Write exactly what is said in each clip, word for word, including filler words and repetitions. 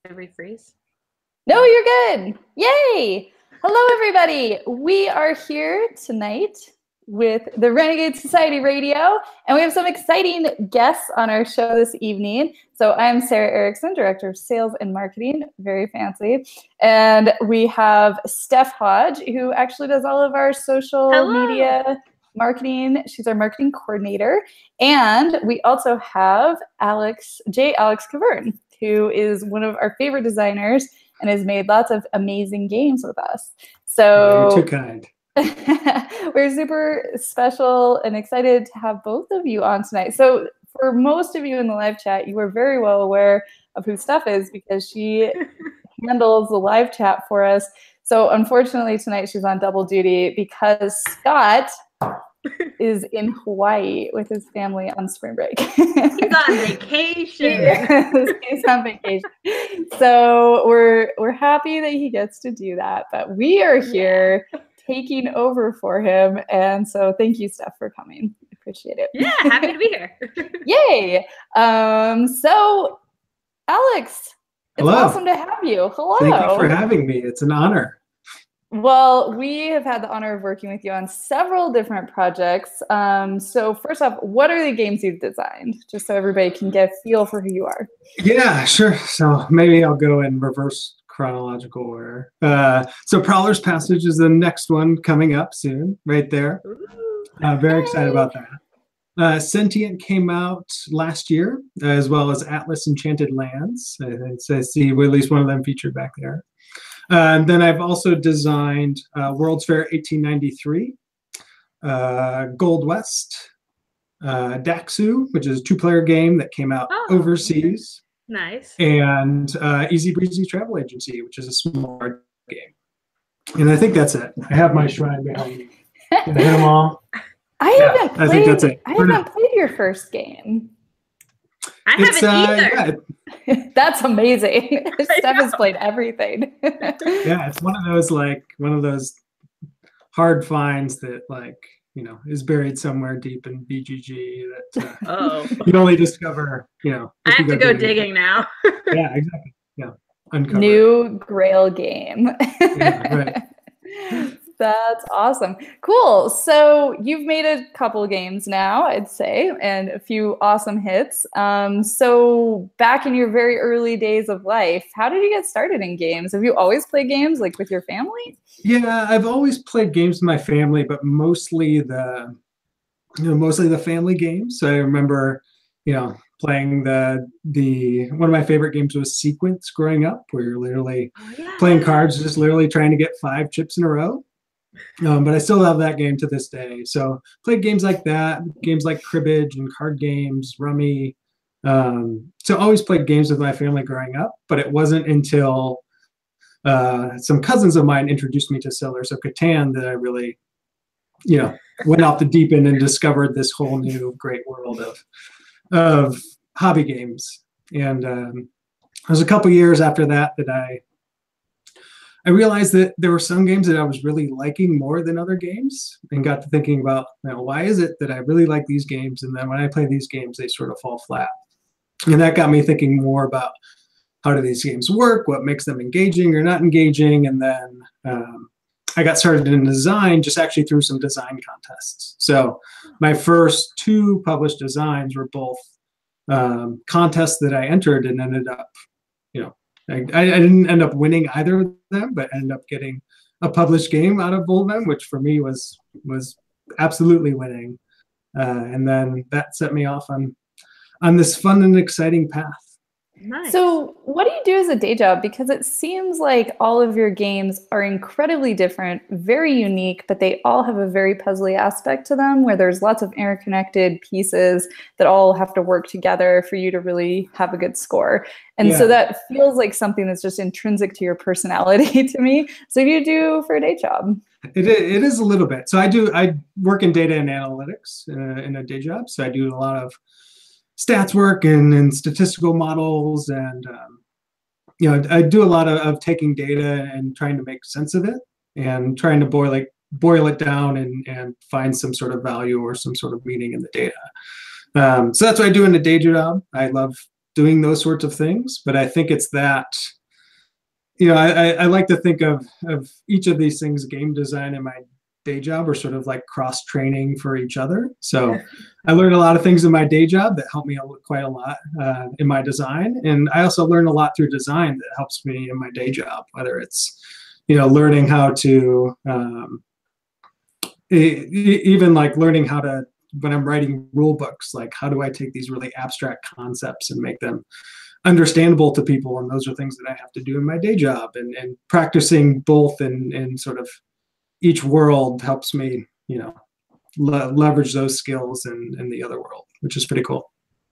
we freeze? No, you're good. Yay! Hello, everybody. We are here tonight with the Renegade Society Radio, and we have some exciting guests on our show this evening. So I'm Sarah Erickson, Director of Sales and Marketing, very fancy. And we have Steph Hodge, who actually does all of our social Hello. media marketing. She's our marketing coordinator. And we also have Alex, J. Alex Cavern, who is one of our favorite designers and has made lots of amazing games with us. So you're too kind. We're super special and excited to have both of you on tonight. So for most of you in the live chat, you are very well aware of who Steph is because she handles the live chat for us. So unfortunately tonight she's on double duty because Scott is in Hawaii with his family on spring break. He's on vacation. Yes, he's on vacation. So we're we're happy that he gets to do that. But we are here yeah. taking over for him. And so thank you, Steph, for coming. Appreciate it. Yeah, happy to be here. Yay. Um, so Alex, it's Hello. awesome to have you. Hello. Thank you for having me. It's an honor. Well, we have had the honor of working with you on several different projects. Um, so first off, what are the games you've designed? Just so everybody can get a feel for who you are. Yeah, sure. So maybe I'll go in reverse chronological order. Uh, so Prowler's Passage is the next one coming up soon, right there. Uh, very excited about that. Uh, Sentient came out last year, as well as Atlas Enchanted Lands. I, I see at least one of them featured back there. Uh, and then I've also designed uh, World's Fair eighteen ninety-three, uh, Gold West, uh, Daxu, which is a two-player game that came out oh, overseas. Nice. And uh, Easy Breezy Travel Agency, which is a small game. And I think that's it. I have my shrine behind me. Can I hit them all? I yeah, haven't played, I think that's it. I haven't played your first game. I it's, haven't uh, either. Yeah, That's amazing. Steph has played everything. Yeah, it's one of those like one of those hard finds that like you know is buried somewhere deep in B G G that uh, oh. you only discover you know. I have to go, go digging now. Yeah, exactly. Yeah, uncover. New Grail game. Yeah, right. That's awesome. Cool. So you've made a couple games now, I'd say, and a few awesome hits. Um, so back in your very early days of life, how did you get started in games? Have you always played games like with your family? Yeah, I've always played games with my family, but mostly the, you know, mostly the family games. So I remember, you know, playing the the one of my favorite games was Sequence growing up, where you're literally oh, yeah. playing cards, just literally trying to get five chips in a row. Um, but I still love that game to this day. So played games like that, games like cribbage and card games, rummy. Um, so always played games with my family growing up, but it wasn't until uh, some cousins of mine introduced me to Settlers of Catan that I really, you know, went off the deep end and discovered this whole new great world of of hobby games. And um, it was a couple years after that that I I realized that there were some games that I was really liking more than other games, and got to thinking about, you know, why is it that I really like these games, and then when I play these games, they sort of fall flat. And that got me thinking more about how do these games work, what makes them engaging or not engaging, and then um, I got started in design just actually through some design contests. So my first two published designs were both um, contests that I entered and ended up, you know, I, I didn't end up winning either of them, but ended up getting a published game out of both of them, which for me was was absolutely winning. Uh, and then that set me off on on this fun and exciting path. Nice. So what do you do as a day job? Because it seems like all of your games are incredibly different, very unique, but they all have a very puzzly aspect to them where there's lots of interconnected pieces that all have to work together for you to really have a good score. And Yeah. so that feels like something that's just intrinsic to your personality to me. So what do you do for a day job? It, it is a little bit. So I do, I work in data and analytics uh, in a day job. So I do a lot of stats work and, and statistical models, and um, you know, I do a lot of, of taking data and trying to make sense of it and trying to boil it boil it down and and find some sort of value or some sort of meaning in the data. Um, so that's what I do in a day job. I love doing those sorts of things, but I think it's that you know, I, I, I like to think of, of each of these things, game design and my day job, are sort of like cross training for each other. So I learned a lot of things in my day job that helped me quite a lot uh, in my design. And I also learned a lot through design that helps me in my day job, whether it's, you know, learning how to, um, e- even like learning how to, when I'm writing rule books, like how do I take these really abstract concepts and make them understandable to people? And those are things that I have to do in my day job, and, and practicing both in, in sort of each world helps me, you know, le- leverage those skills in, in the other world, which is pretty cool.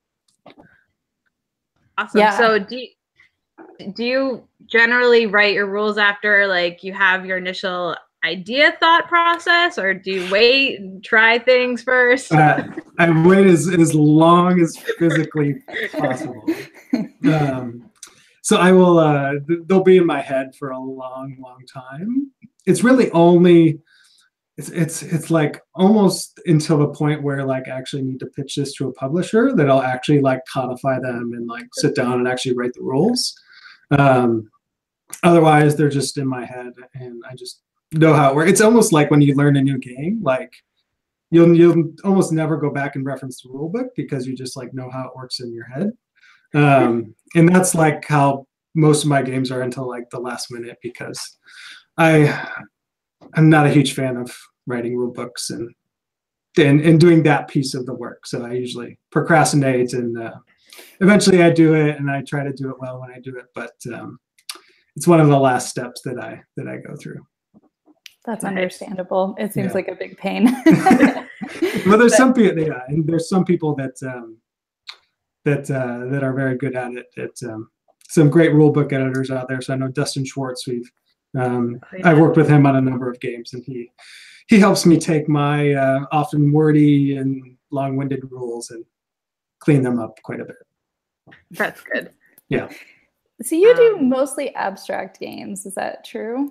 Awesome. Yeah. So do you, do you generally write your rules after like you have your initial idea thought process, or do you wait and try things first? Uh, I wait as, as long as physically possible. Um, so I will, uh, they'll be in my head for a long, long time. It's really only, it's, it's, it's like almost until the point where like I actually need to pitch this to a publisher that I'll actually like codify them and like sit down and actually write the rules. Um, otherwise they're just in my head and I just know how it works. It's almost like when you learn a new game, like you'll, you'll almost never go back and reference the rule book because you just like know how it works in your head. Um, and that's like how most of my games are until like the last minute, because I, I'm not a huge fan of writing rule books and, and, and doing that piece of the work. So I usually procrastinate, and uh, eventually I do it, and I try to do it well when I do it. But um, it's one of the last steps that I, that I go through. That's understandable. It seems Yeah. like a big pain. Well, there's some people, yeah, and there's some people that um, that uh, that are very good at it. It's um, some great rule book editors out there. So I know Dustin Schwartz. We've um, Oh, yeah. I've worked with him on a number of games, and he he helps me take my uh, often wordy and long-winded rules and clean them up quite a bit. That's good. Yeah. So you do Um, mostly abstract games, is that true?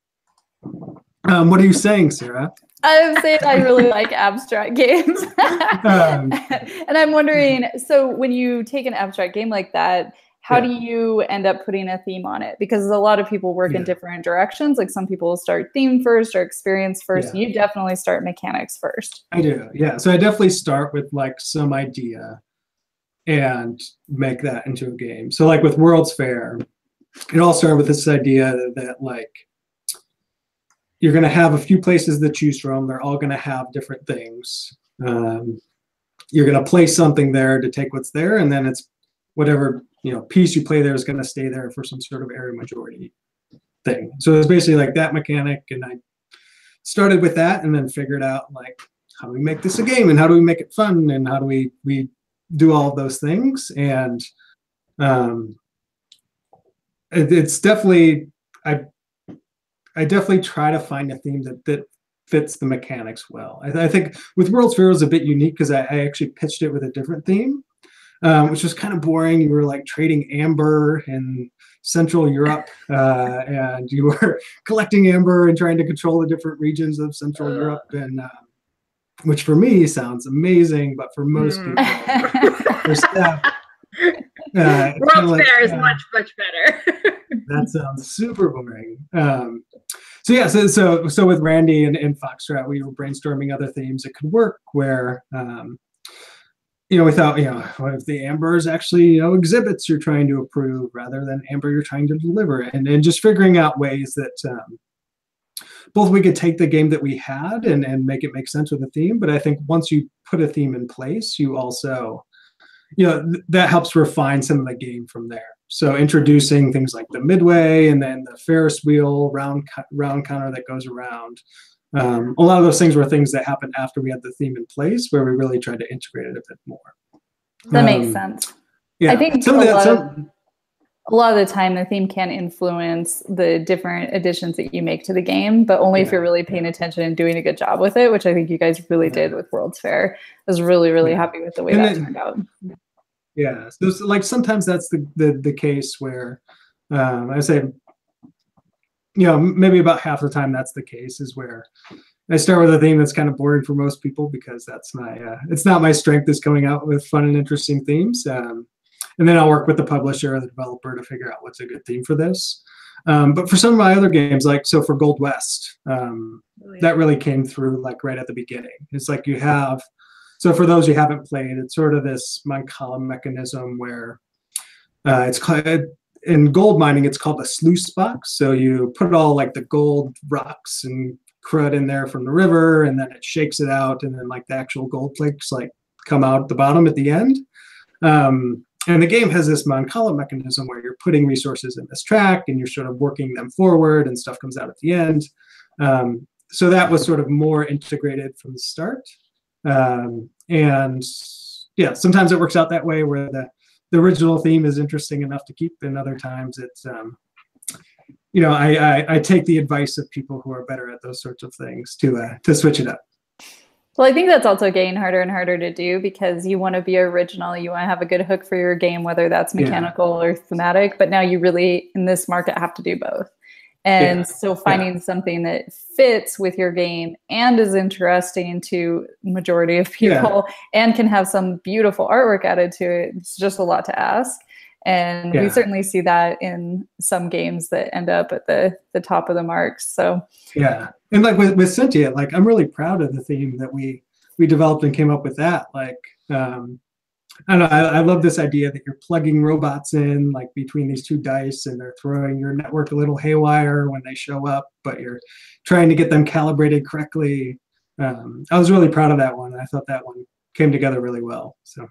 Um, what are you saying, Sarah? I'm saying I really like abstract games. Um, And I'm wondering, so when you take an abstract game like that, how Yeah. do you end up putting a theme on it? Because a lot of people work in Yeah. different directions. Like some people start theme first or experience first. Yeah. You definitely start mechanics first. I do, yeah. So I definitely start with like some idea and make that into a game. So like with World's Fair, it all started with this idea that, that like you're going to have a few places to choose from. They're all going to have different things. Um, you're going to place something there to take what's there, and then it's whatever, you know, piece you play there is going to stay there for some sort of area majority thing. So it's basically like that mechanic, and I started with that and then figured out like how do we make this a game, and how do we make it fun, and how do we we do all of those things. And um, it, it's definitely I I definitely try to find a theme that that fits the mechanics well. I, I think with World's Fair it was a bit unique because I, I actually pitched it with a different theme, um, which was kind of boring. You were like trading amber in Central Europe, uh, and you were collecting amber and trying to control the different regions of Central Europe, and um, which for me sounds amazing, but for most Mm. people, for staff, uh, it's kinda World's like, Fair is uh, much, much better. that sounds super boring. Um, so yeah, so so so with Randy and, and Foxtrot, we were brainstorming other themes that could work. Where um, you know, we thought, you know, what if the amber is actually, you know, exhibits you're trying to approve rather than amber you're trying to deliver, and and just figuring out ways that um, both we could take the game that we had and and make it make sense with a theme. But I think once you put a theme in place, you also, you know, th- that helps refine some of the game from there. So introducing things like the midway and then the Ferris wheel round co- round counter that goes around. Um, a lot of those things were things that happened after we had the theme in place, where we really tried to integrate it a bit more. That makes Um, sense. Yeah, I think some a of the, lot some, of- A lot of the time, the theme can influence the different additions that you make to the game, but only if Yeah, you're really paying attention and doing a good job with it, which I think you guys really Yeah. did with World's Fair. I was really, really Yeah. happy with the way And that then- turned out. Yeah, so it's like sometimes that's the the, the case where um, I say, you know, maybe about half the time that's the case is where I start with a theme that's kind of boring for most people because that's my uh, it's not my strength is coming out with fun and interesting themes, um, and then I'll work with the publisher or the developer to figure out what's a good theme for this. Um, but for some of my other games, like so for Gold West, um, Oh, yeah. that really came through like right at the beginning. It's like you have, so for those who haven't played, it's sort of this Mancala mechanism where uh, it's called, in gold mining, it's called a sluice box. So you put all like the gold rocks and crud in there from the river, and then it shakes it out, and then like the actual gold flakes like come out the bottom at the end. Um, and the game has this Mancala mechanism where you're putting resources in this track and you're sort of working them forward and stuff comes out at the end. Um, so that was sort of more integrated from the start. Um, and yeah, sometimes it works out that way where the, the original theme is interesting enough to keep, and other times it's, um, you know, I, I, I take the advice of people who are better at those sorts of things to, uh, to switch it up. Well, I think that's also getting harder and harder to do because you want to be original. You want to have a good hook for your game, whether that's mechanical yeah. or thematic. But now you really, in this market, have to do both. And yeah. so finding yeah. something that fits with your game and is interesting to majority of people yeah. and can have some beautiful artwork added to it, it's just a lot to ask. And yeah. we certainly see that in some games that end up at the, the top of the marks. So yeah. And like with, with Sentient, like I'm really proud of the theme that we we developed and came up with that. Like um, I don't know, I, I love this idea that you're plugging robots in like between these two dice, and they're throwing your network a little haywire when they show up, but you're trying to get them calibrated correctly. Um, I was really proud of that one. I thought that one came together really well. So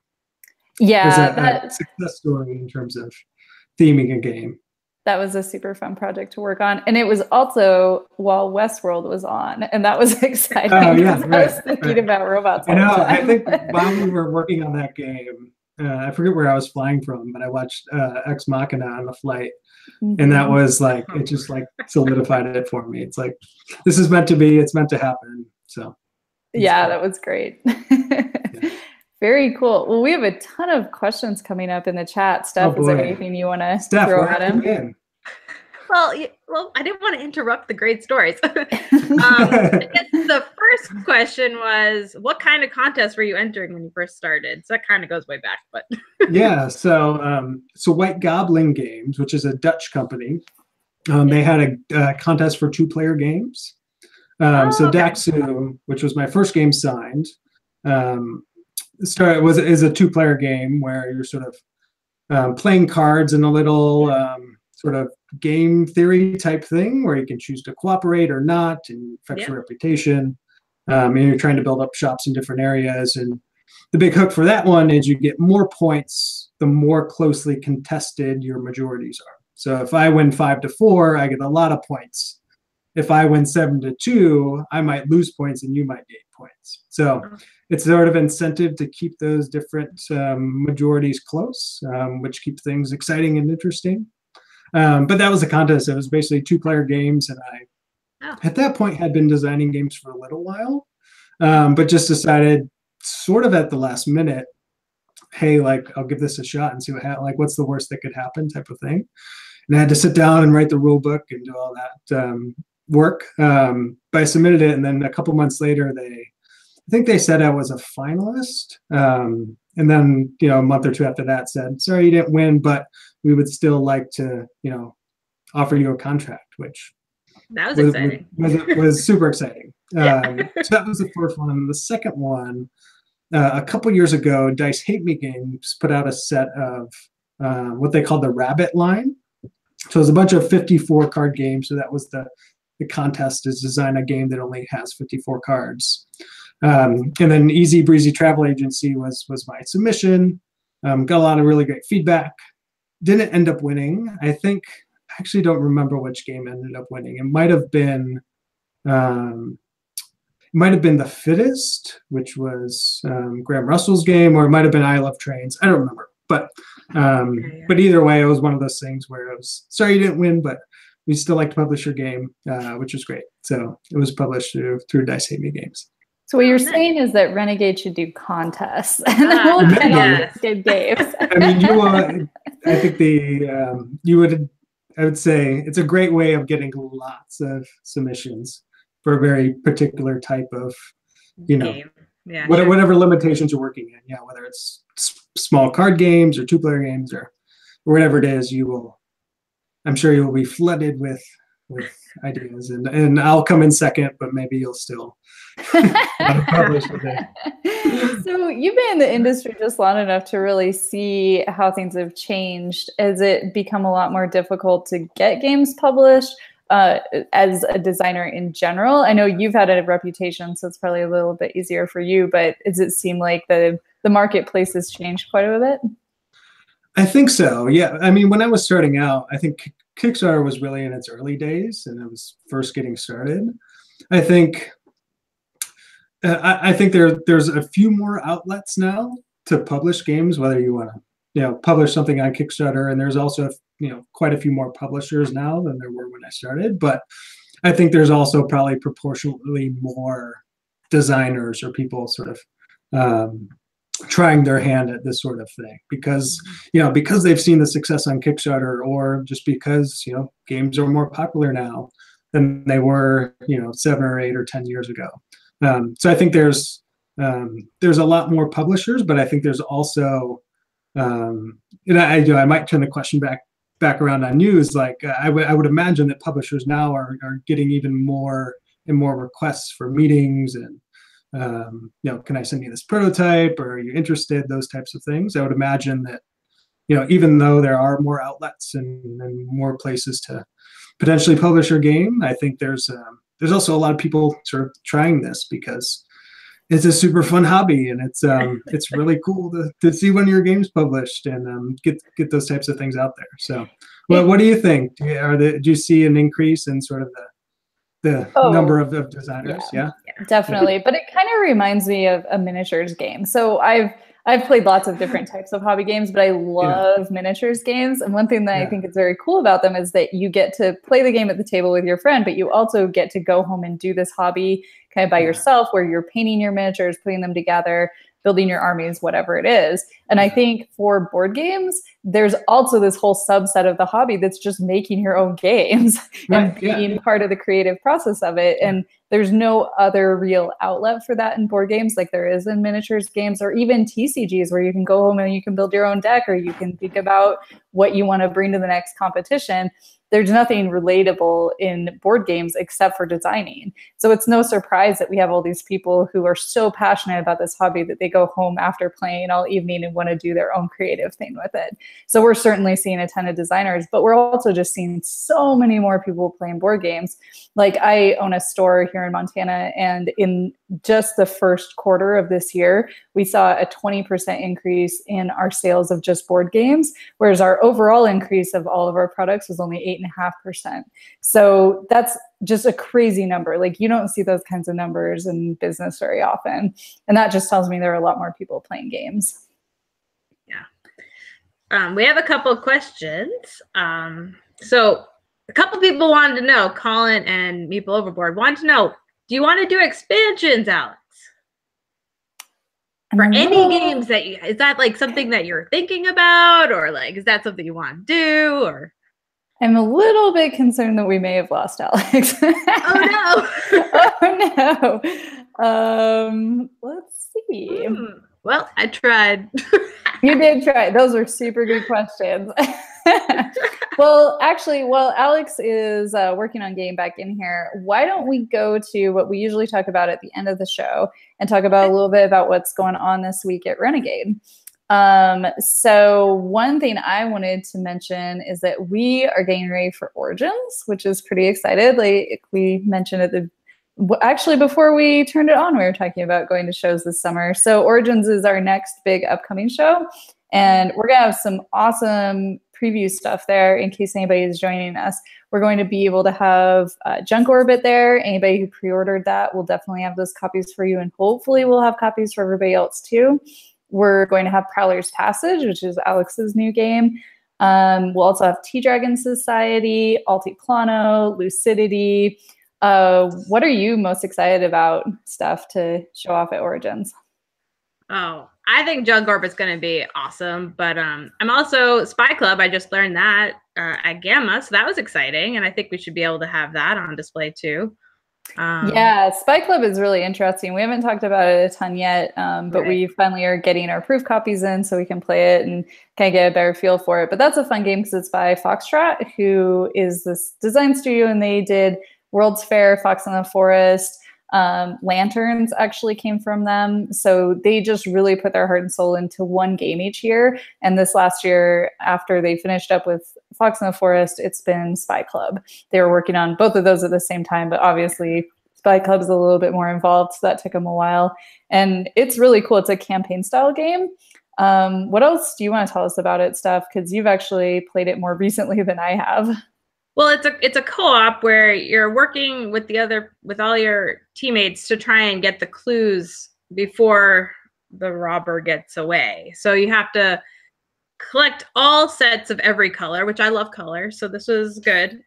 yeah, a, that, a success story in terms of theming a game. That was a super fun project to work on. And it was also while Westworld was on, and that was exciting. Oh, yeah, right, I was thinking right. about robots. I know, I think while we were working on that game, uh, I forget where I was flying from, but I watched uh, Ex Machina on the flight. Mm-hmm. And that was like, it just like solidified it for me. It's like, this is meant to be, it's meant to happen. So. Yeah, cool. That was great. Yeah. Very cool. Well, we have a ton of questions coming up in the chat. Steph, oh, is there anything you want to Steph, throw at him? In? Well, well, I didn't want to interrupt the great stories. um, I guess the first question was, what kind of contest were you entering when you first started? So that kind of goes way back, but yeah. So, um, so White Goblin Games, which is a Dutch company, um, they had a, a contest for two-player games. Um, oh, so okay. Daxu, which was my first game signed. Um, Start was is a two-player game where you're sort of um, playing cards in a little um, sort of game theory type thing where you can choose to cooperate or not, and affects yeah. your reputation. Um, and you're trying to build up shops in different areas. And the big hook for that one is you get more points the more closely contested your majorities are. So if I win five to four, I get a lot of points. If I win seven to two, I might lose points and you might gain points. So it's sort of incentive to keep those different um, majorities close, um, which keeps things exciting and interesting. Um, but that was a contest. It was basically two-player games, and I, oh. at that point, had been designing games for a little while, um, but just decided, sort of at the last minute, hey, like I'll give this a shot and see what ha- like what's the worst that could happen, type of thing. And I had to sit down and write the rule book and do all that um, work. Um, but I submitted it, and then a couple months later, they. I think they said I was a finalist. Um, and then, you know, a month or two after that said, sorry, you didn't win, but we would still like to, you know, offer you a contract, which that was, was exciting. Was, was, was super exciting. Um, so that was the first one. And the second one, uh, a couple years ago, Dice Hate Me Games put out a set of uh, what they call the Rabbit line. So it was a bunch of fifty-four card games. So that was the, the contest, is design a game that only has fifty-four cards. Um, and then Easy Breezy Travel Agency was was my submission. Um, got a lot of really great feedback. Didn't end up winning. I think I actually don't remember which game ended up winning. It might have been um, it might have been The Fittest, which was um, Graham Russell's game, or it might have been I Love Trains. I don't remember. But um, yeah, yeah. but either way, it was one of those things where it was, sorry you didn't win, but we still like to publish your game, uh, which was great. So it was published through, through Dice Hate Me Games. So what you're saying is that Renegade should do contests, and then we'll get all these good games. I mean, you want, I think the um, you would, I would say it's a great way of getting lots of submissions for a very particular type of, you know, game. Yeah, whatever, sure. whatever limitations you're working in. Yeah, whether it's s- small card games or two-player games or, or whatever it is, you will. I'm sure you'll be flooded with with ideas, and and I'll come in second, but maybe you'll still publish with it. So you've been in the industry just long enough to really see how things have changed. Has it become a lot more difficult to get games published uh, as a designer in general? I know you've had a reputation, so it's probably a little bit easier for you, but does it seem like the, the marketplace has changed quite a bit? I think so. Yeah. I mean, when I was starting out, I think Kickstarter was really in its early days and it was first getting started. I think uh, I, I think there there's a few more outlets now to publish games, whether you want to, you know, publish something on Kickstarter, and there's also, you know, quite a few more publishers now than there were when I started. But I think there's also probably proportionally more designers or people sort of um, trying their hand at this sort of thing because, you know, because they've seen the success on Kickstarter, or just because, you know, games are more popular now than they were, you know, seven or eight or ten years ago. Um, so I think there's um, there's a lot more publishers, but I think there's also, um, and I, you know, I might turn the question back back around on news. Like uh, I would I would imagine that publishers now are are getting even more and more requests for meetings and, um, you know, can I send you this prototype, or are you interested? Those types of things. I would imagine that, you know, even though there are more outlets and, and more places to potentially publish your game, I think there's um, there's also a lot of people sort of trying this because it's a super fun hobby, and it's um, it's really cool to, to see when your game's published and um, get get those types of things out there. So, well, what do you think? Do you, are the, do you see an increase in sort of the the oh, number of, of designers? Yeah, yeah? Definitely. Yeah. But it kind of reminds me of a miniatures game. So I've I've played lots of different types of hobby games, but I love yeah. miniatures games. And one thing that yeah. I think is very cool about them is that you get to play the game at the table with your friend, but you also get to go home and do this hobby kind of by yeah. yourself, where you're painting your miniatures, putting them together, building your armies, whatever it is. And I think for board games, there's also this whole subset of the hobby that's just making your own games right, and being yeah. part of the creative process of it. And there's no other real outlet for that in board games like there is in miniatures games, or even T C Gs, where you can go home and you can build your own deck, or you can think about what you want to bring to the next competition. There's nothing relatable in board games except for designing. So it's no surprise that we have all these people who are so passionate about this hobby that they go home after playing all evening and want to do their own creative thing with it. So we're certainly seeing a ton of designers, but we're also just seeing so many more people playing board games. Like I own a store here in Montana, and in just the first quarter of this year, we saw a twenty percent increase in our sales of just board games, whereas our overall increase of all of our products was only eight and a half percent. So that's just a crazy number. Like you don't see those kinds of numbers in business very often. And that just tells me there are a lot more people playing games. Yeah. Um, we have a couple of questions. Um, so a couple people wanted to know, Colin and Meeple Overboard wanted to know, do you want to do expansions, Alex? For No. any games that you, is that like something that you're thinking about, or like, is that something you want to do, or? I'm a little bit concerned that we may have lost Alex. Oh no. Oh no. Um, let's see. Hmm. Well, I tried. You did try. Those were super good questions. Well, actually, while Alex is uh, working on getting back in here, why don't we go to what we usually talk about at the end of the show and talk about a little bit about what's going on this week at Renegade. Um, so one thing I wanted to mention is that we are getting ready for Origins, which is pretty excited. Like we mentioned at the Actually, before we turned it on, we were talking about going to shows this summer. So Origins is our next big upcoming show, and we're going to have some awesome preview stuff there in case anybody is joining us. We're going to be able to have uh, Junk Orbit there. Anybody who pre-ordered that will definitely have those copies for you, and hopefully we'll have copies for everybody else too. We're going to have Prowler's Passage, which is Alex's new game. Um, we'll also have T-Dragon Society, Altiplano, Lucidity. Uh, what are you most excited about stuff to show off at Origins? Oh, I think Junk Orbit's going to be awesome, but um, I'm also Spy Club. I just learned that uh, at Gamma, so that was exciting, and I think we should be able to have that on display too. Um, Yeah, Spy Club is really interesting. We haven't talked about it a ton yet, um, but Right. we finally are getting our proof copies in so we can play it and kind of get a better feel for it. But that's a fun game because it's by Foxtrot, who is this design studio, and they did World's Fair, Fox in the Forest. Um, Lanterns actually came from them. So they just really put their heart and soul into one game each year. And this last year, after they finished up with Fox in the Forest, it's been Spy Club. They were working on both of those at the same time, but obviously Spy Club is a little bit more involved, so that took them a while. And it's really cool. It's a campaign style game. Um, what else do you want to tell us about it, Steph? Because you've actually played it more recently than I have. Well, it's a it's a co-op where you're working with the other with all your teammates to try and get the clues before the robber gets away. So you have to collect all sets of every color, which I love color, so this was good.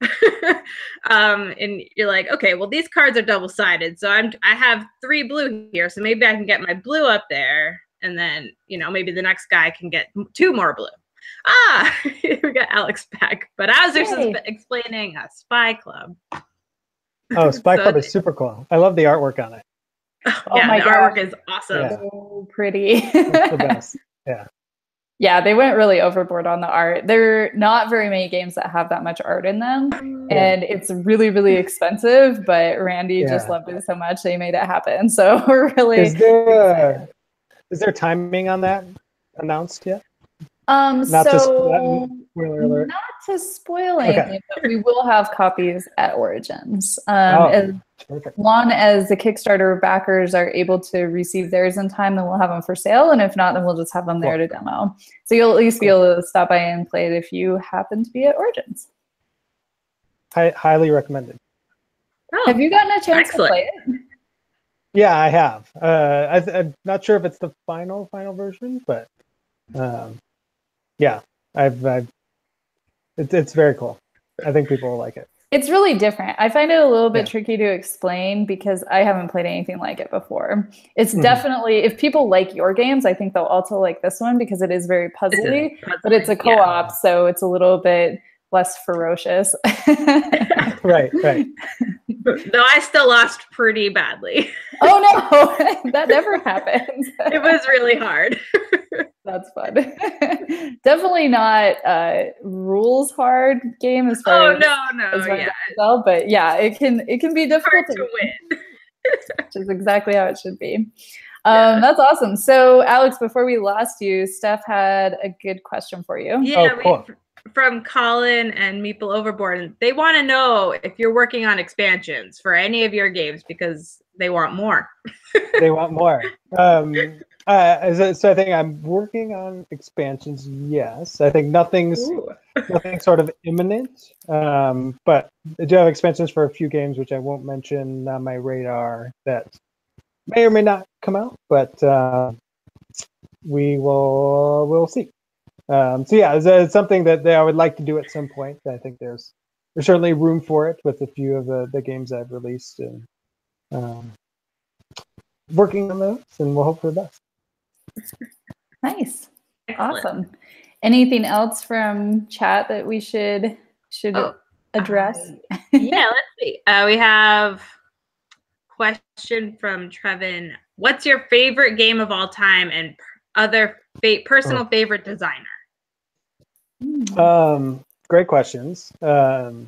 um, and you're like, okay, well these cards are double-sided, so I'm I have three blue here, so maybe I can get my blue up there, and then you know maybe the next guy can get two more blue. Ah, we got Alex back, but I was just Yay. explaining a Spy Club. Oh, Spy So Club it's- is super cool. I love the artwork on it. Oh, Oh yeah, my the gosh. artwork is awesome. Yeah. So pretty. It's the best. Yeah, they went really overboard on the art. There are not very many games that have that much art in them. And it's really, really expensive, but Randy just Yeah. loved it so much they made it happen. So we're really Is there is there timing on that announced yet? um Not to so sp- spoiler alert. not to spoil Okay. anything, but we will have copies at Origins. Um Oh. as Perfect. long as the Kickstarter backers are able to receive theirs in time, then we'll have them for sale. And if not, then we'll just have them there to demo. So you'll at least be able to stop by and play it if you happen to be at Origins. Hi- highly recommended. Oh, Have you gotten a chance excellent. to play it? Yeah, I have. Uh, I th- I'm not sure if it's the final final version, but um, yeah, I've, I've it's it's very cool. I think people will like it. It's really different. I find it a little bit Yeah. tricky to explain because I haven't played anything like it before. It's Mhm. definitely, if people like your games, I think they'll also like this one because it is very puzzly, but it's a puzzling, co-op, yeah. so it's a little bit less ferocious. Right, right. Though I still lost pretty badly. Oh no, that never happens. It was really hard. That's fun. Definitely not a rules hard game as far Oh as, no, no, as far as yeah, I can tell, but yeah, it can it can be difficult hard to win. which is exactly how it should be. Yeah. Um, that's awesome. So, Alex, before we lost you, Steph had a good question for you. Yeah, Oh, cool. we, from Colin and Meeple Overboard, and they want to know if you're working on expansions for any of your games because they want more. They want more. Um, uh, so, so I think I'm working on expansions. Yes, I think nothing's Ooh. nothing sort of imminent. Um, but I do have expansions for a few games, which I won't mention on my radar that may or may not come out, but uh, we will we'll see. Um, so yeah, it's, uh, it's something that they, I would like to do at some point. I think there's there's certainly room for it with a few of the, the games I've released, and um, working on those, and we'll hope for the best. Nice. Excellent. Awesome. Anything else from chat that we should should Oh, address? Yeah, let's see. Uh, we have question from Trevin. What's your favorite game of all time and p- other fa- personal favorite designer? Um, great questions. Um,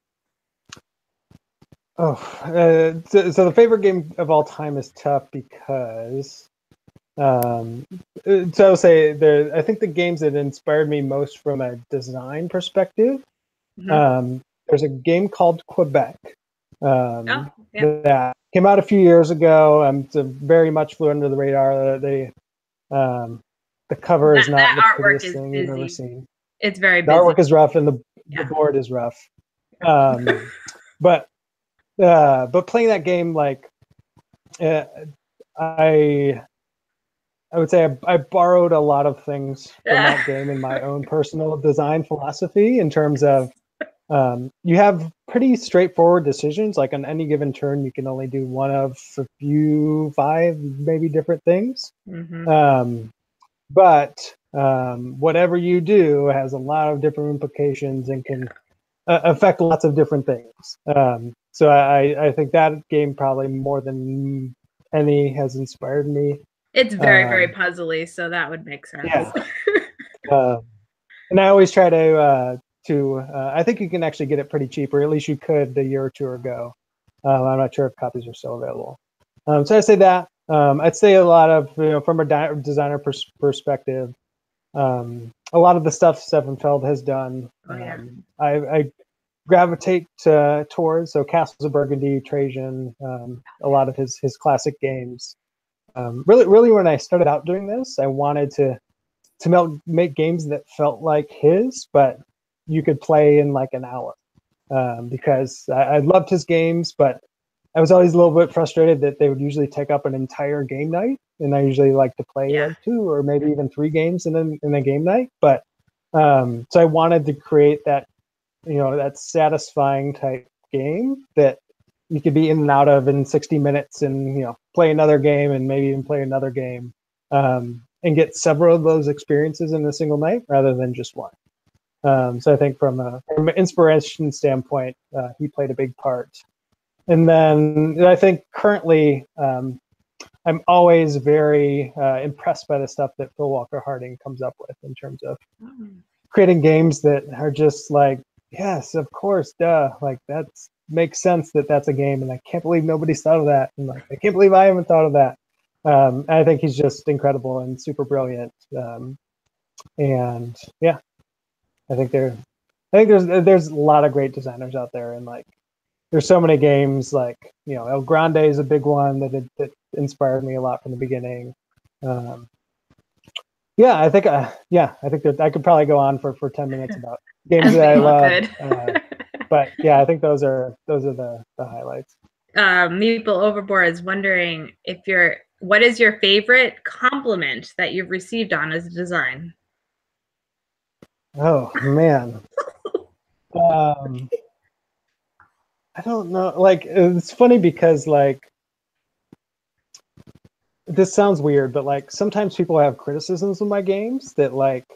oh, uh, so, so the favorite game of all time is tough because, um, uh, so I'll say there. I think the games that inspired me most from a design perspective. Mhm. Um, there's a game called Quebec. Um, Oh, yeah. that came out a few years ago. Um, it's a very much flew under the radar. They, um, the cover is That- not that the artwork prettiest is thing you've ever busy. seen. It's very The busy. artwork is rough and the, Yeah. the board is rough. Um, but uh, but playing that game, like uh, I I would say I, I borrowed a lot of things from that game in my own personal design philosophy in terms of um, you have pretty straightforward decisions. Like on any given turn, you can only do one of a few, five, maybe different things. Mhm. Um, but um, whatever you do has a lot of different implications and can uh, affect lots of different things. Um, so I, I think that game probably more than any has inspired me. It's very, Um, very puzzly, so that would make sense. Yeah. uh, and I always try to, uh, to uh, I think you can actually get it pretty cheap, or at least you could a year or two ago. Um, I'm not sure if copies are still available. Um, so I'd say that. Um, I'd say a lot of, you know, from a di- designer pers- perspective, um, a lot of the stuff Stefan Feld has done, Oh, yeah. um, I, I gravitate uh, towards. So Castles of Burgundy, Trajan, um, a lot of his his classic games. Um, really, really, when I started out doing this, I wanted to to mel- make games that felt like his, but you could play in like an hour. Um, because I, I loved his games, but I was always a little bit frustrated that they would usually take up an entire game night, and I usually like to play Yeah. like two or maybe even three games in a, in a game night. But um, so I wanted to create that, you know, that satisfying type game that you could be in and out of in sixty minutes, and, you know, play another game and maybe even play another game, um, and get several of those experiences in a single night rather than just one. Um, so I think from, a, from an inspiration standpoint, uh, he played a big part. And then I think currently, um, I'm always very uh, impressed by the stuff that Phil Walker Harding comes up with in terms of creating games that are just like, yes, of course, duh, like that makes sense that that's a game, and I can't believe nobody's thought of that, and like I can't believe I haven't thought of that. Um, I think he's just incredible and super brilliant, um, and yeah, I think there, I think there's there's a lot of great designers out there, and like there's so many games, like, you know, El Grande is a big one that it, that inspired me a lot from the beginning. Um, yeah, I think uh, yeah, I think that I could probably go on for, for ten minutes about games As that I we all love. could. Uh, but yeah, I think those are those are the, the highlights. Uh, Meeple Overboard is wondering if you're, what is your favorite compliment that you've received on as a design? Oh man. um, I don't know. Like, it's funny because like, this sounds weird, but like sometimes people have criticisms of my games that like,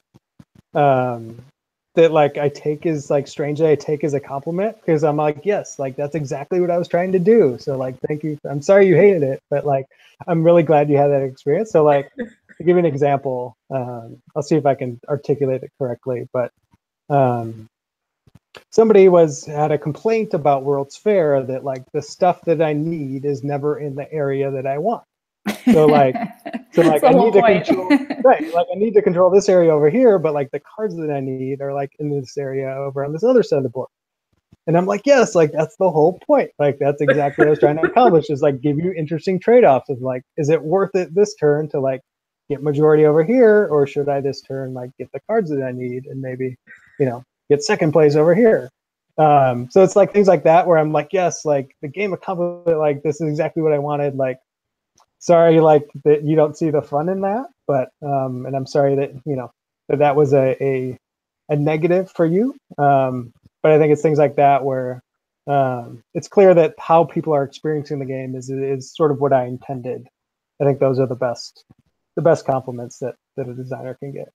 um, that like I take as like strangely I take as a compliment, because I'm like, yes, like that's exactly what I was trying to do. So like, thank you. I'm sorry you hated it, but like, I'm really glad you had that experience. So like, to give you an example, um, I'll see if I can articulate it correctly, but um, somebody was had a complaint about World's Fair that like the stuff that I need is never in the area that I want. So like, so like I need to control, right? Like I need to control this area over here, but like the cards that I need are like in this area over on this other side of the board. And I'm like, yes, like that's the whole point. Like that's exactly what I was trying to accomplish, is like give you interesting trade-offs of like, is it worth it this turn to like get majority over here, or should I this turn like get the cards that I need and maybe, you know, get second place over here. Um, so it's like things like that where I'm like, yes, like the game accomplished, like this is exactly what I wanted. Like, sorry, like that you don't see the fun in that, but um, and I'm sorry that you know that that was a a, a negative for you. Um, but I think it's things like that where um, it's clear that how people are experiencing the game is is sort of what I intended. I think those are the best the best compliments that that a designer can get.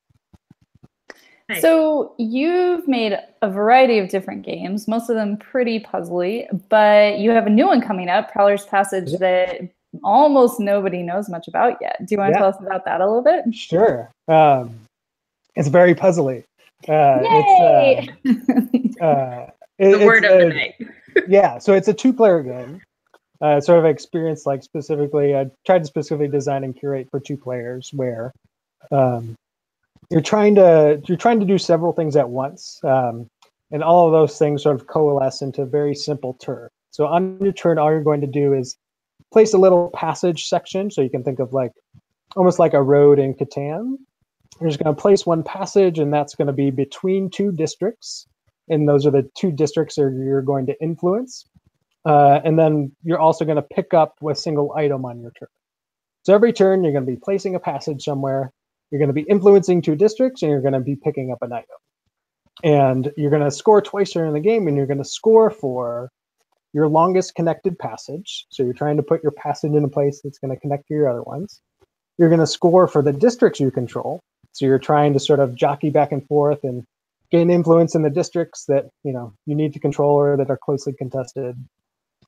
Nice. So you've made a variety of different games, most of them pretty puzzly, but you have a new one coming up, Prowler's Passage, Yeah. that almost nobody knows much about yet. Do you want to Yeah. tell us about that a little bit? Sure. Um, it's very puzzly. Uh, Yay! It's, uh, uh, it, The word it's, of the uh, night. yeah, so it's a two-player game. Uh, sort of experience, like specifically, I tried to specifically design and curate for two players, where um, you're trying to you're trying to do several things at once, um, and all of those things sort of coalesce into a very simple turn. So on your turn, all you're going to do is place a little passage section. So you can think of like almost like a road in Catan. You're just going to place one passage, and that's going to be between two districts, and those are the two districts that you're going to influence. Uh, and then you're also going to pick up a single item on your turn. So every turn, you're going to be placing a passage somewhere. You're going to be influencing two districts, and you're going to be picking up an item. And you're going to score twice during the game, and you're going to score for your longest connected passage. So you're trying to put your passage in a place that's going to connect to your other ones. You're going to score for the districts you control. So you're trying to sort of jockey back and forth and gain influence in the districts that you know you need to control or that are closely contested.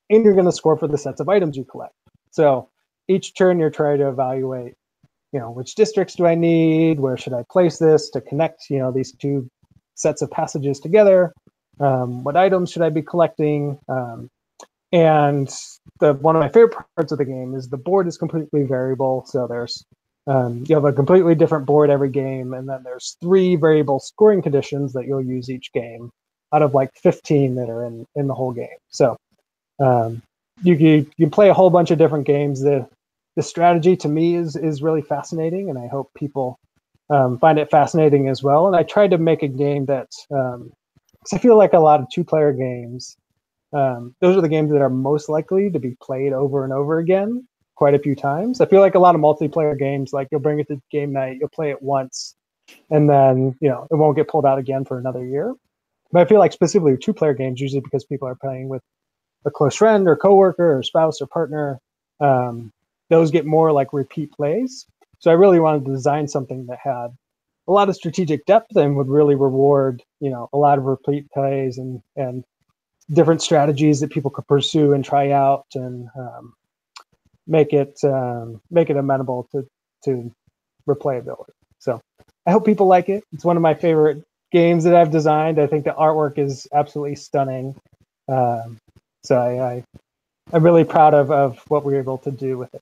and you're going to score for the sets of items you collect. So each turn you're trying to evaluate, you know, which districts do I need? Where should I place this to connect, you know, these two sets of passages together? Um, what items should I be collecting? Um, and the one of my favorite parts of the game is the board is completely variable. So there's um, you have a completely different board every game, and then there's three variable scoring conditions that you'll use each game out of like fifteen that are in, in the whole game. So um, you, you you can play a whole bunch of different games. The the strategy to me is is really fascinating, and I hope people um, find it fascinating as well. And I tried to make a game that, um, because I feel like a lot of two-player games, um, those are the games that are most likely to be played over and over again quite a few times. I feel like a lot of multiplayer games, like you'll bring it to game night, you'll play it once, and then you know it won't get pulled out again for another year. But I feel like specifically two-player games, usually because people are playing with a close friend or coworker or spouse or partner, um, those get more like repeat plays. So I really wanted to design something that had a lot of strategic depth and would really reward, you know, a lot of repeat plays and and different strategies that people could pursue and try out, and um, make it um, make it amenable to to replayability. So I hope people like it. It's one of my favorite games that I've designed. I think the artwork is absolutely stunning. Um, so I, I I'm really proud of of what we were able to do with it.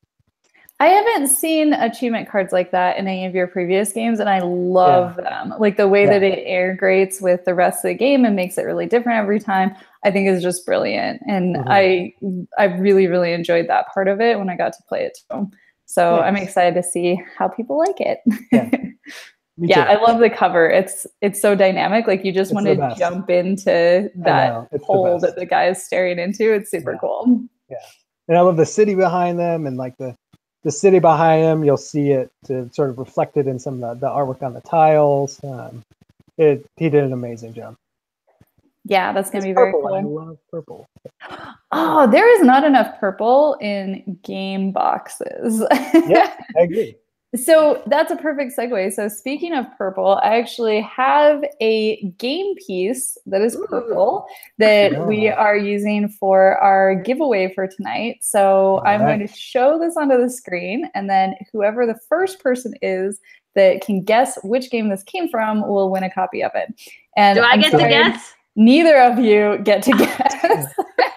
I haven't seen achievement cards like that in any of your previous games, and I love yeah. them. Like the way yeah. that it integrates with the rest of the game and makes it really different every time, I think is just brilliant. And mm-hmm. I I really, really enjoyed that part of it when I got to play it too. So yes. I'm excited to see how people like it. Yeah, yeah, I love the cover. It's it's so dynamic. Like you just it's want to jump into that hole the that the guy is staring into. It's super yeah. cool. Yeah, and I love the city behind them, and like the the city behind him, you'll see it to sort of reflected in some of the, the artwork on the tiles. Um, it he did an amazing job. Yeah, that's gonna it's be purple. very cool. I love purple. Oh, there is not enough purple in game boxes. Yeah, I agree. So that's a perfect segue. So speaking of purple, I actually have a game piece that is purple that yeah. we are using for our giveaway for tonight. So All I'm right. going to show this onto the screen, and then whoever the first person is that can guess which game this came from will win a copy of it. And do I I'm get sorry, to guess? Neither of you get to guess.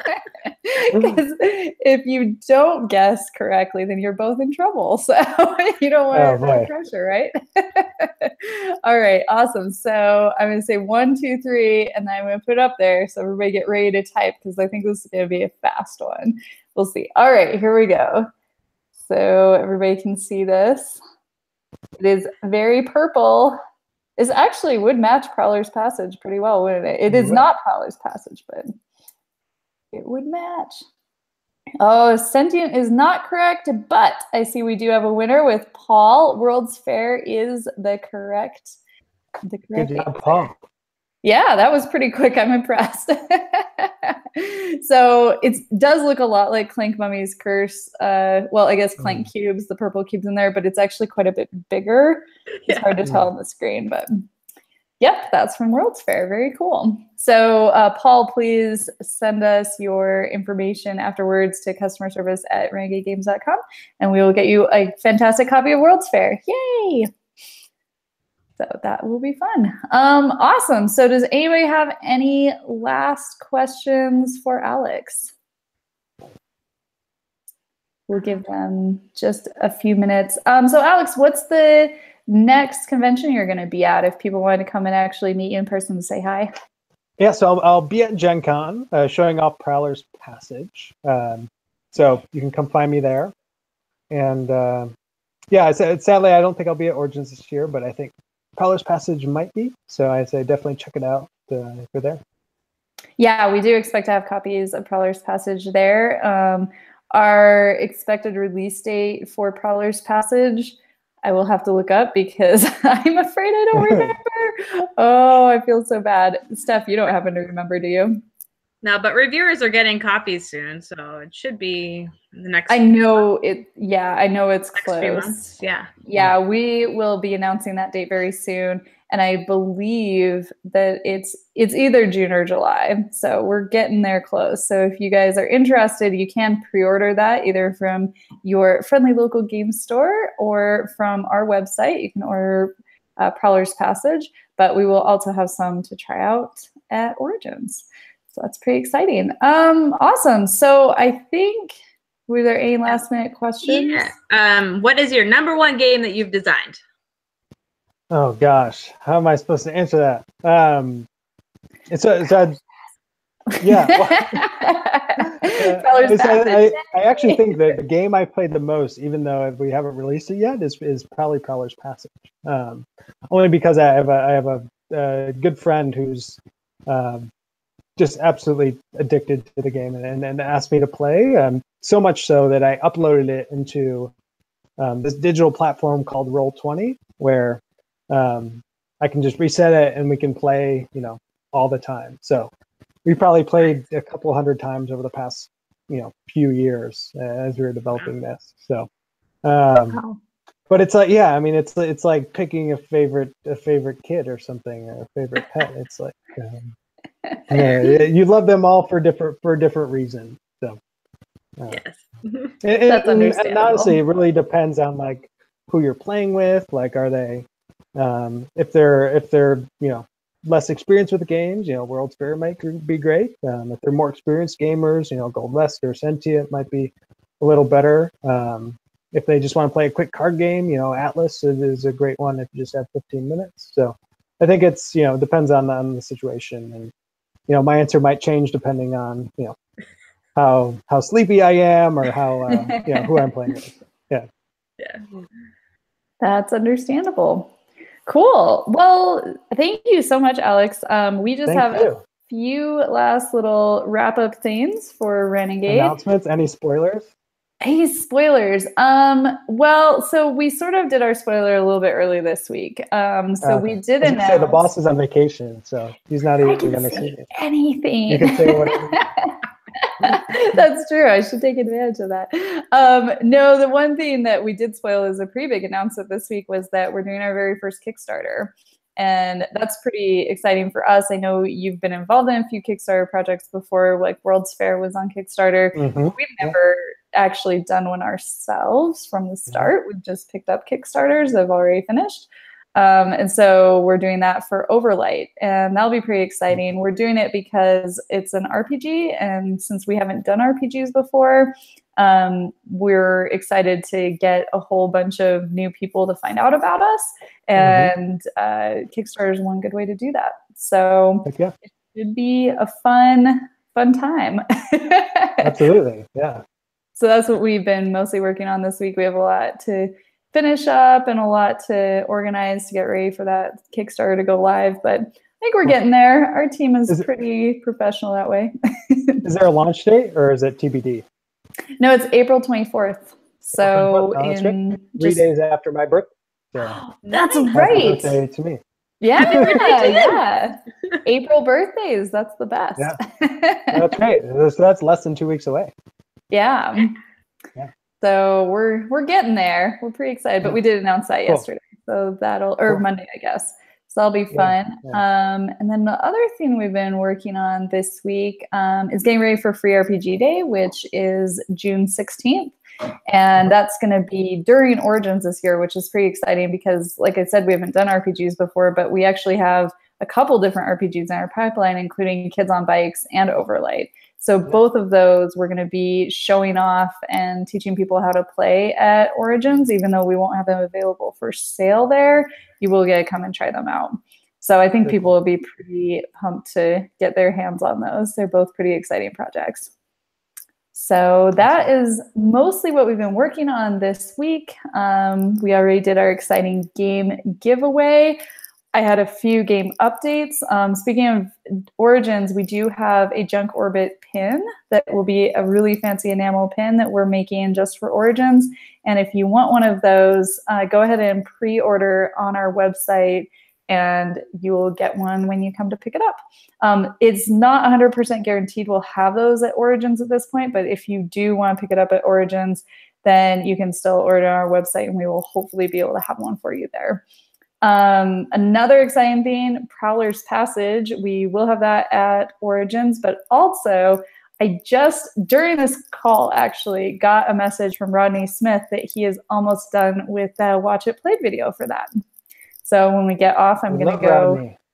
Because if you don't guess correctly, then you're both in trouble. So you don't want oh, to pressure, right? All right, awesome. So I'm going to say one, two, three, and then I'm going to put it up there. So everybody get ready to type, because I think this is going to be a fast one. We'll see. All right, here we go. So everybody can see this. It is very purple. It actually would match Prowler's Passage pretty well, wouldn't it? It is not Prowler's Passage, but it would match. Oh, Sentient is not correct, but I see we do have a winner with Paul. World's Fair is the correct. The correct Good job, Paul. Yeah, that was pretty quick. I'm impressed. So it does look a lot like Clank Mummy's Curse. Uh, well, I guess Clank mm. Cubes, the purple cubes in there, but it's actually quite a bit bigger. It's yeah. hard to tell on the screen, but yep, that's from World's Fair. Very cool. So uh, Paul, please send us your information afterwards to customer service at renegade games dot com, and we will get you a fantastic copy of World's Fair. Yay! So that will be fun. Um, awesome. So does anybody have any last questions for Alex? We'll give them just a few minutes. Um, so Alex, what's the next convention you're going to be at if people want to come and actually meet you in person and say hi? Yeah, so I'll, I'll be at Gen Con uh, showing off Prowler's Passage. Um, so you can come find me there. And uh, yeah, sadly, I don't think I'll be at Origins this year, but I think Prowler's Passage might be. So I say definitely check it out uh, if you're there. Yeah, we do expect to have copies of Prowler's Passage there. Um, our expected release date for Prowler's Passage, I will have to look up because I'm afraid I don't remember. Oh, I feel so bad. Steph, you don't happen to remember, do you? No, but reviewers are getting copies soon, so it should be the next. I know it. Yeah, I know it's next close. Few months. Yeah. Yeah, we will be announcing that date very soon. and I believe that it's it's either June or July. So we're getting there close. So if you guys are interested, you can pre-order that either from your friendly local game store or from our website. You can order uh, Prowler's Passage, but we will also have some to try out at Origins. So that's pretty exciting. Um, awesome. So I think, were there any last minute questions? Yeah. Um, what is your number one game that you've designed? Oh gosh, how am I supposed to answer that? Um, it's a, it's a yeah. Well, it's, I, I actually think that the game I played the most, even though we haven't released it yet, is is probably Prowler's Passage. Um, only because I have a I have a, a good friend who's um, just absolutely addicted to the game and, and, and asked me to play. Um, so much so that I uploaded it into um, this digital platform called Roll twenty, where um, I can just reset it and we can play, you know, all the time. So we probably played a couple hundred times over the past, you know, few years uh, as we were developing this. So, um, wow. But it's like, yeah, I mean, it's it's like picking a favorite a favorite kid or something, or a favorite pet. It's like um, yeah, you love them all for different for different reasons. So uh, yes, and, That's and, and honestly, it really depends on like who you're playing with. Like, are they um, if they're if they're you know less experienced with the games, you know, World's Fair might be great. Um, if they're more experienced gamers, you know, Gold West or Sentient might be a little better. Um, if they just want to play a quick card game, you know, Atlas is a great one if you just have fifteen minutes. So I think it's, you know, depends on, on the situation. And, you know, my answer might change depending on, you know, how how sleepy I am or how, uh, you know, who I'm playing with. Yeah. Yeah. That's understandable. Cool. Well, thank you so much, Alex. Um, we just thank have you. a few last little wrap-up things for Renegade. Announcements? Any spoilers? Hey, spoilers. Um, well, so we sort of did our spoiler a little bit early this week. Um, so okay. we did I was announce. Say the boss is on vacation, so he's not even going to see it. Anything. You can say whatever. That's true. I should take advantage of that. Um, no, the one thing that we did spoil as a pretty big announcement this week was that we're doing our very first Kickstarter. And that's pretty exciting for us. I know you've been involved in a few Kickstarter projects before, like World's Fair was on Kickstarter. Mm-hmm. We've never yeah. actually done one ourselves from the start. We've just picked up Kickstarters that have already finished. Um, and so we're doing that for Overlight, and that'll be pretty exciting. We're doing it because it's an R P G, and since we haven't done R P Gs before, um, we're excited to get a whole bunch of new people to find out about us, and mm-hmm. uh, Kickstarter is one good way to do that. So yeah. it should be a fun, fun time. Absolutely, yeah. So that's what we've been mostly working on this week. We have a lot to finish up and a lot to organize to get ready for that Kickstarter to go live, but I think we're getting there. Our team is, is pretty it, professional that way. Is there a launch date or is it T B D? No, it's April twenty-fourth. So oh, in right. three just... days after my birthday. So that's happy right. Birthday to me. Yeah, yeah. April birthdays. That's the best. Yeah. That's great. So that's less than two weeks away. Yeah. Yeah. So we're we're getting there. We're pretty excited, but we did announce that cool. yesterday. So that'll or cool. Monday, I guess. So that'll be fun. Yeah, yeah. Um, and then the other thing we've been working on this week um, is getting ready for Free R P G Day, which is June sixteenth. And that's going to be during Origins this year, which is pretty exciting because, like I said, we haven't done R P Gs before, but we actually have a couple different R P Gs in our pipeline, including Kids on Bikes and Overlight. So both of those we're going to be showing off and teaching people how to play at Origins, even though we won't have them available for sale there. You will get to come and try them out. So I think people will be pretty pumped to get their hands on those. They're both pretty exciting projects. So that is mostly what we've been working on this week. Um, we already did our exciting game giveaway. I had a few game updates. Um, speaking of Origins, we do have a Junk Orbit pin that will be a really fancy enamel pin that we're making just for Origins. And if you want one of those, uh, go ahead and pre-order on our website and you will get one when you come to pick it up. Um, it's not one hundred percent guaranteed we'll have those at Origins at this point, but if you do want to pick it up at Origins, then you can still order on our website and we will hopefully be able to have one for you there. Um, another exciting thing, Prowler's Passage. We will have that at Origins, but also I just, during this call, actually got a message from Rodney Smith that he is almost done with the Watch It Played video for that. So when we get off, I'm going to go.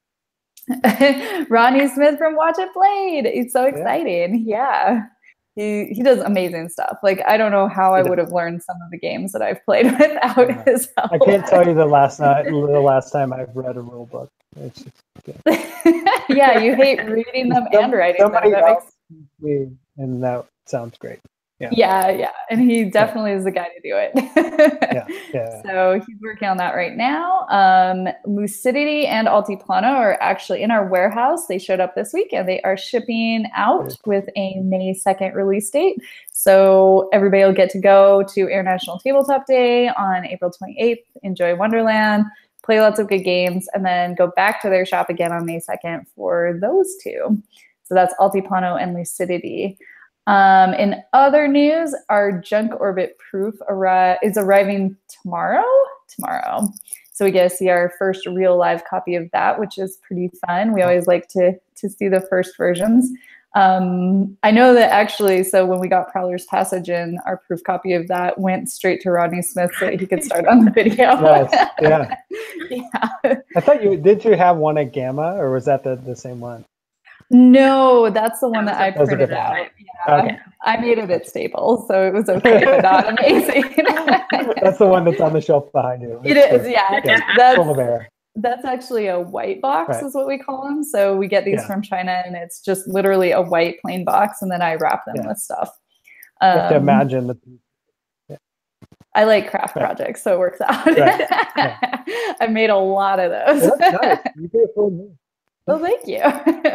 Rodney. Rodney Smith from Watch It Played. It's so exciting. Yeah. yeah. He, he does amazing stuff. Like, I don't know how I would have learned some of the games that I've played without yeah. his help. I can't tell you the last night, the last time I've read a rule book. It's just, yeah. yeah, you hate reading them Some, and writing somebody them. That else makes... me, and that sounds great. Yeah. yeah, yeah, and he definitely yeah. is the guy to do it. yeah, yeah. So he's working on that right now. Um, Lucidity and Altiplano are actually in our warehouse. They showed up this week, and they are shipping out with a May second release date. So everybody will get to go to International Tabletop Day on April twenty-eighth, enjoy Wonderland, play lots of good games, and then go back to their shop again on May second for those two. So that's Altiplano and Lucidity. Um, in other news, our Junk Orbit Proof arri is arriving tomorrow. Tomorrow. So we get to see our first real live copy of that, which is pretty fun. We always like to, to see the first versions. Um, I know that actually, so when we got Prowler's Passage in, our proof copy of that went straight to Rodney Smith so that he could start on the video. Nice. Yeah. yeah. I thought you, did you have one at Gamma, or was that the, the same one? No, that's the one that, that I printed out. Yeah. Okay. I made it at Staples, so it was okay, but not amazing. That's the one that's on the shelf behind you. It is, yeah. yeah. That's, full of air. That's actually a white box, right. is what we call them. So we get these yeah. from China, and it's just literally a white plain box, and then I wrap them yeah. with stuff. Um, you have to imagine the. Yeah. I like craft right. projects, so it works out. Right. Yeah. I've made a lot of those. That's nice. You did it for me. Well, thank you.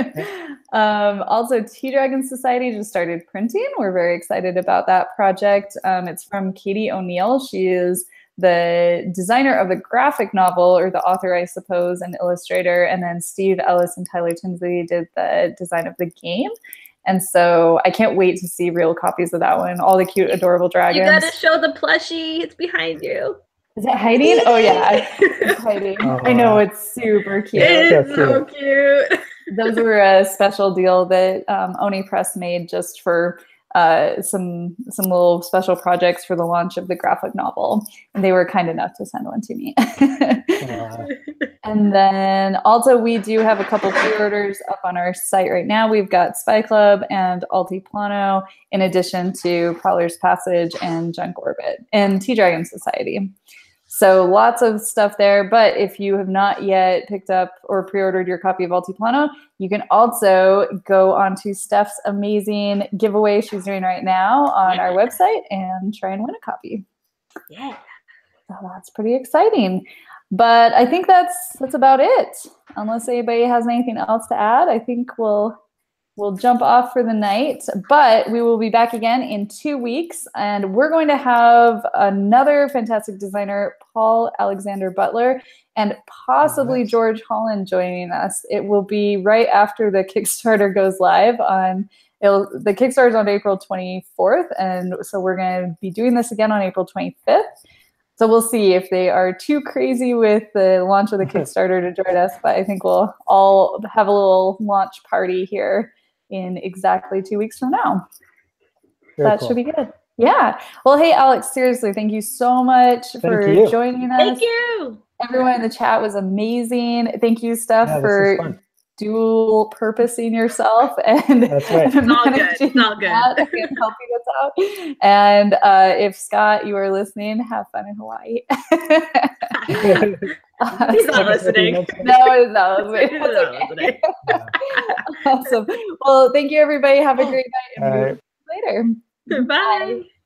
um, also, Tea Dragon Society just started printing. We're very excited about that project. Um, it's from Katie O'Neill. She is the designer of the graphic novel, or the author, I suppose, and illustrator. And then Steve Ellis and Tyler Tinsley did the design of the game. And so I can't wait to see real copies of that one. All the cute, adorable dragons. You gotta show the plushie. It's behind you. Is it hiding? Oh yeah, it's hiding. Oh, I know, it's super cute. It is so cute. Those were a special deal that um, Oni Press made just for uh, some some little special projects for the launch of the graphic novel, and they were kind enough to send one to me. uh. And then also we do have a couple pre-orders up on our site right now. We've got Spy Club and Altiplano, in addition to Prowler's Passage and Junk Orbit and Tea Dragon Society. So lots of stuff there, but if you have not yet picked up or pre-ordered your copy of Altiplano, you can also go onto Steph's amazing giveaway she's doing right now on yeah. our website and try and win a copy. Yeah. So that's pretty exciting. But I think that's that's about it. Unless anybody has anything else to add, I think we'll We'll jump off for the night, but we will be back again in two weeks, and we're going to have another fantastic designer, Paul Alexander Butler, and possibly nice. George Holland joining us. It will be right after the Kickstarter goes live on, it'll, the Kickstarter is on April twenty-fourth, and so we're going to be doing this again on April twenty-fifth. So we'll see if they are too crazy with the launch of the Kickstarter to join us, but I think we'll all have a little launch party here in exactly two weeks from now. Very that cool. should be good. Yeah. Well, hey, Alex, seriously, thank you so much thank for you. joining us. Thank you. Everyone in the chat was amazing. Thank you, Steph, yeah, for dual purposing yourself and That's right. It's all good. It's all good. And helping us out. And uh, if Scott, you are listening, have fun in Hawaii. Uh, he's not listening. No, he's not listening. That's okay. Awesome. Well, thank you, everybody. Have a great night. And we'll see you later. Bye. Bye.